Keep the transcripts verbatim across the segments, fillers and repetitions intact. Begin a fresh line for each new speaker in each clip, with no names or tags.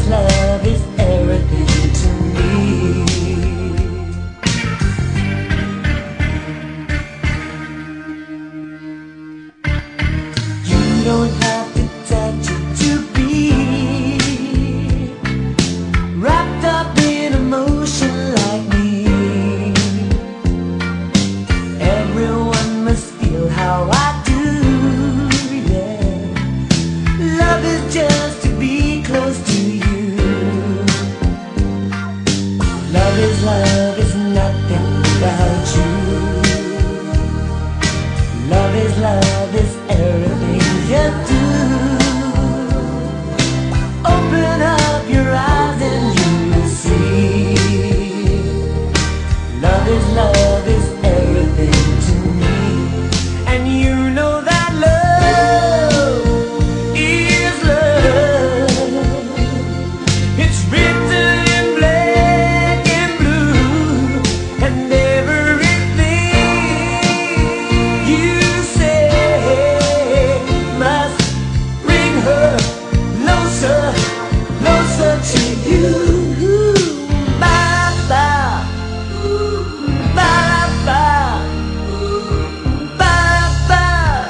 is love is everything to me. You don't have to touch it to be wrapped up in emotion like me. Everyone must feel how I do, yeah. Love is just to be close to you. Love is love is nothing without you. Love is love is everything you do. Open up your eyes and you will see. Love is love is everything to me. And you know that love is love. It's written in black and blue, and everything you say must bring her closer, closer to you. Bye bye, bye bye, bye bye.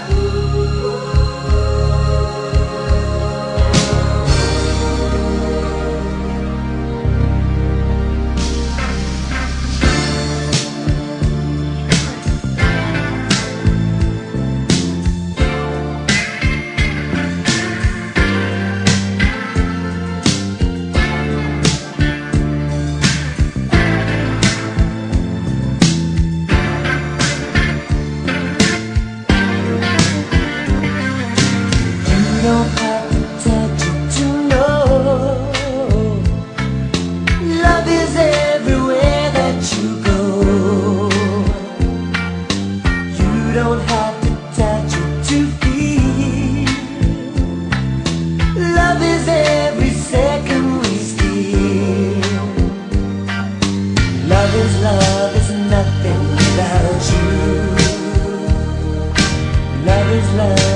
You don't have to touch it to know. Love is everywhere that you go. You don't have to touch it to feel. Love is every second we steal. Love is love is nothing without you. Love is love